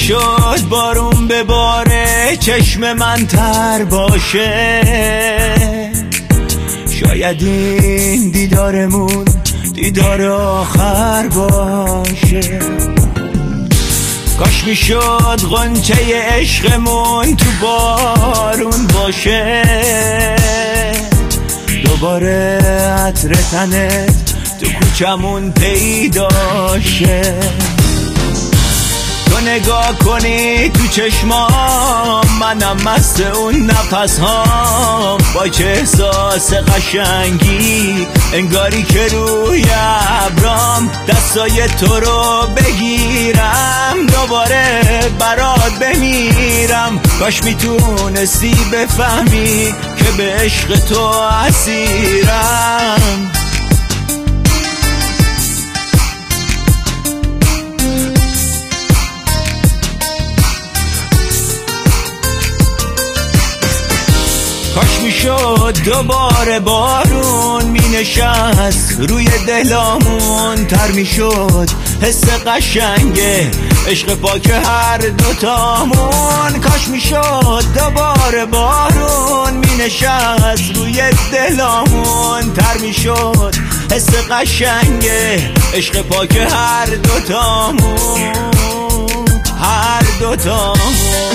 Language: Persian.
میشد بارون بباره چشم من تر باشه، شاید این دیدارمون دیدار آخر باشه. کاش میشد غنچه عشقمون تو بارون باشه، دوباره عطر تنت تو کوچمون پیدا شه. تو نگاه کنی تو چشمام، منم مست اون نفس هام، با چه احساس قشنگی انگاری که روی ابرام دستای تو رو بگیرم، دوباره برات بمیرم. کاش میتونستی بفهمی که به عشق تو اسیرم. کاش میشد دوباره بارون می نشست روی دلامون، تر میشد حس قشنگه عشق پاک هر دوتامون. کاش میشد دوباره بارون می نشست روی دلامون، تر میشد حس قشنگه عشق پاک هر دوتامون، هر دوتامون.